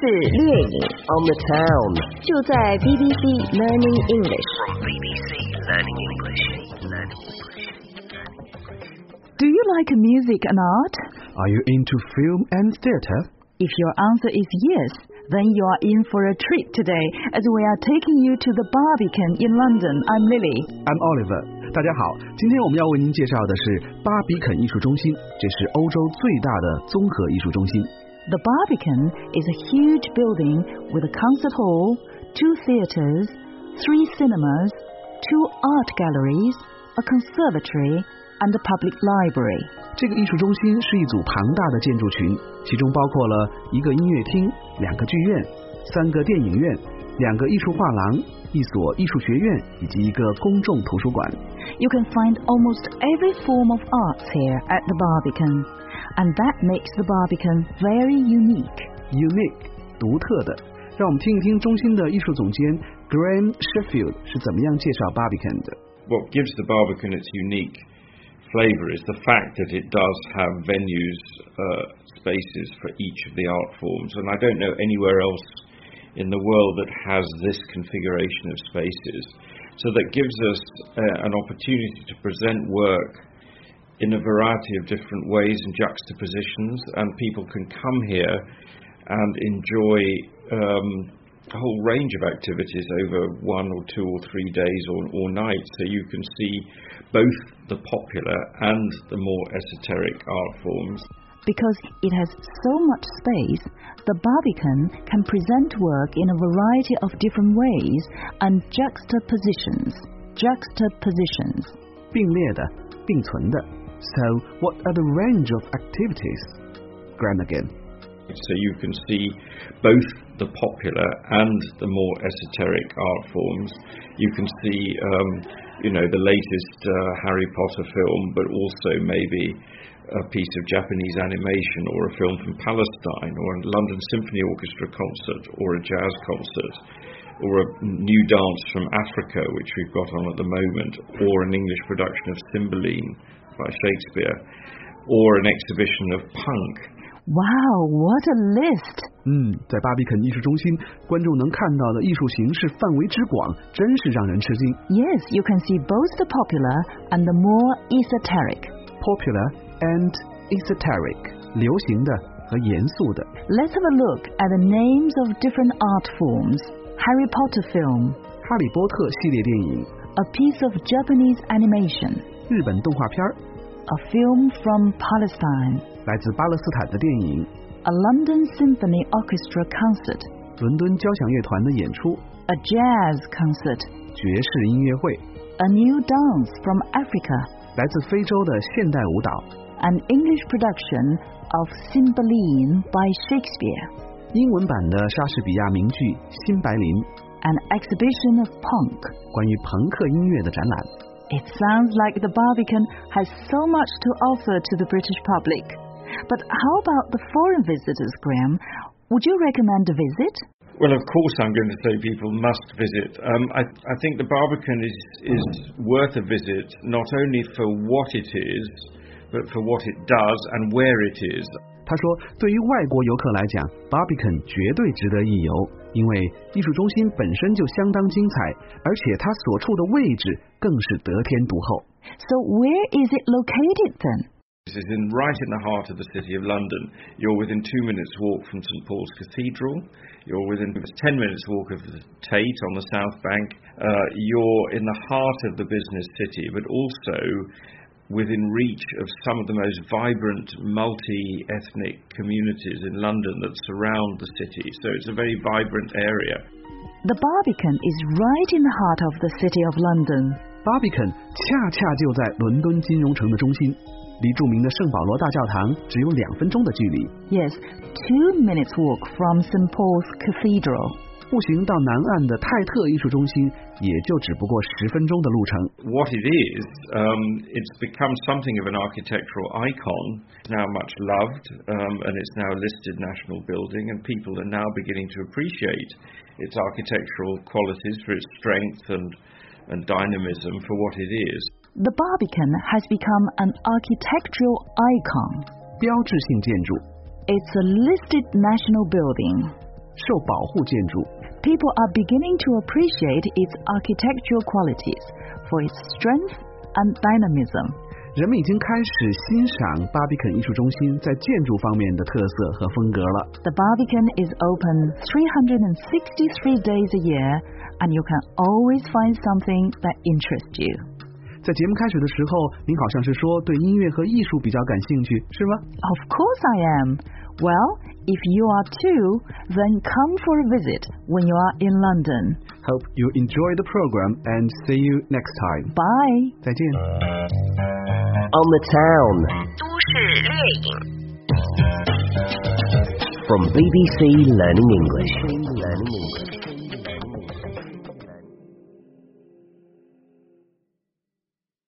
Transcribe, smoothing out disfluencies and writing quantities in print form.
是猎影 on the town， 就在 BBC Learning English。 From BBC Learning English. Do you like music and art? Are you into film and theatre? If your answer is yes, then you are in for a treat today as we are taking you to the Barbican in London. I'm Lily. I'm Oliver. 大家好，今天我们要为您介绍的是巴比肯艺术中心，这是欧洲最大的综合艺术中心。 The Barbican is a huge building with a concert hall, 2 theatres, 3 cinemas, 2 art galleries, a conservatory, and a public library. 这个艺术中心是一组庞大的建筑群，其中包括了1个音乐厅、2个剧院、3个电影院、2个艺术画廊、1所艺术学院以及1个公众图书馆。 You can find almost every form of arts here at the Barbican, and that makes the Barbican very unique. Unique， 独特的。让我们听一听中心的艺术总监 Graham Sheffield 是怎么样介绍 Barbican 的。 What gives the Barbican its unique flavour is the fact that it does have venues, spaces for each of the art forms, and I don't know anywhere else in the world that has this configuration of spaces. So that gives us an opportunity to present work in a variety of different ways and juxtapositions, and people can come here and enjoy a whole range of activities over 1 or 2 or 3 days or nights, so you can see both the popular and the more esoteric art forms. Because it has so much space, the Barbican can present work in a variety of different ways and juxtapositions. 并列的，并存的。So, what are the range of activities? Graham again. So you can see both the popular and the more esoteric art forms. You can see, the latest Harry Potter film, but also maybe a piece of Japanese animation or a film from Palestine or a London Symphony Orchestra concert or a jazz concert or a new dance from Africa, which we've got on at the moment, or an English production of Cymbeline by Shakespeare, or an exhibition of punk. Wow, what a list! 在巴比肯艺术中心，观众能看到的艺术形式范围之广，真是让人吃惊。 Yes, you can see both the popular and the more esoteric. Popular and esoteric， 流行的和严肃的。 Let's have a look at the names of different art forms. Harry Potter film. 哈利波特系列电影。 A piece of Japanese animation. 日本动画片。 A film from Palestine. 来自巴勒斯坦的电影。 A London Symphony Orchestra concert. 伦敦交响乐团的演出。 A jazz concert. 爵士音乐会。 A new dance from Africa. 来自非洲的现代舞蹈。 An English production of Cymbeline by Shakespeare. 英文版的莎士比亚名剧《新白林》。 An exhibition of punk. 关于朋克音乐的展览。 It sounds like the Barbican has so much to offer to the British public. But how about the foreign visitors, Graham? Would you recommend a visit? Well, of course I'm going to say people must visit. I think the Barbican is worth a visit, not only for what it is, but for what it does and where it is. 他说，对于外国游客来讲 Barbican 绝对值得一游，因为艺术中心本身就相当精彩，而且它所处的位置更是得天独厚。 So where is it located then? This is right in the heart of the city of London. You're within 2 minutes walk from St Paul's Cathedral. You're within 10 minutes walk of the Tate on the South Bank. You're in the heart of the business city, but also within reach of some of the most vibrant multi-ethnic communities in London that surround the city. So it's a very vibrant area. The Barbican is right in the heart of the city of London. Barbican 恰恰就在伦敦金融城的中心，离著名的圣保罗大教堂只有2分钟的距离。 Yes, 2 minutes walk from St Paul's Cathedral. 步行到南岸的泰特艺术中心也就只不过10分钟的路程。 What it is, it's become something of an architectural icon, now much loved, and it's now a listed national building, and people are now beginning to appreciate its architectural qualities for its strength and dynamism for what it is. The Barbican has become an architectural icon. 标志性建筑。 It's a listed national building. 受保护建筑。 People are beginning to appreciate its architectural qualities for its strength and dynamism. 人们已经开始欣赏巴比肯艺术中心在建筑方面的特色和风格了。 The Barbican is open 363 days a year, and you can always find something that interests you. 在节目开始的时候，您好像是说对音乐和艺术比较感兴趣，是吗？ Of course I am. Well, if you are too, then come for a visit when you are in London. Hope you enjoy the program and see you next time. Bye. 再见。 On the Town 都市猎影 from BBC Learning English.